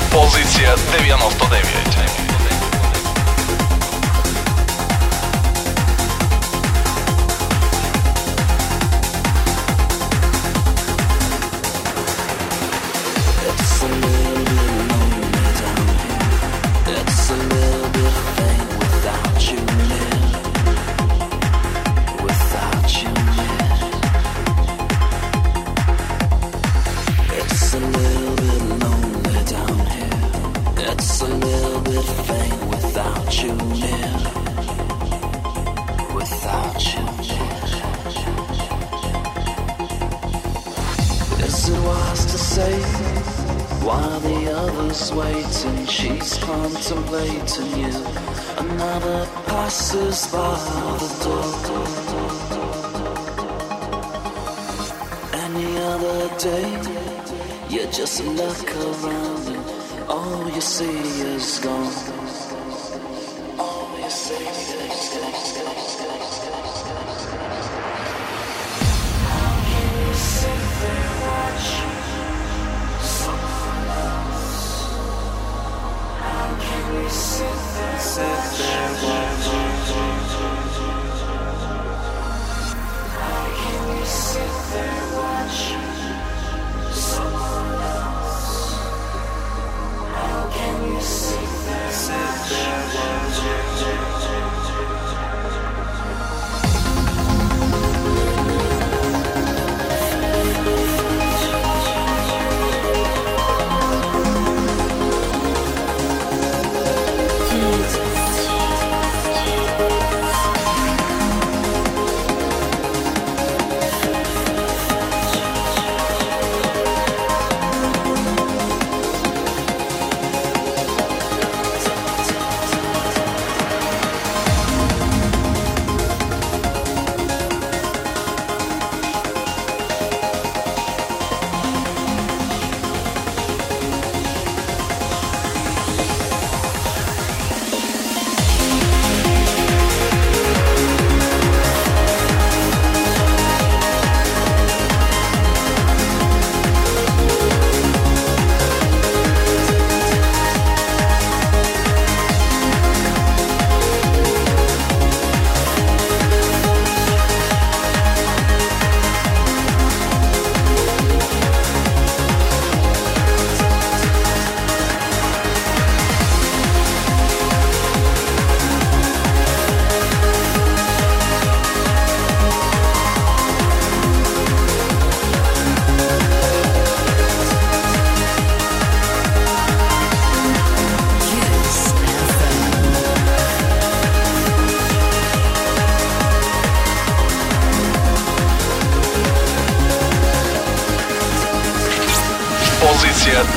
Позиція 99. While the others waiting, she's contemplating you. Another passes by the door. Any other day, you just look around and all you see is gone. All you see is gone. How can you sit there watching? Sit there watching. How can you sit there watching someone else? How can you sit there watching? Позиція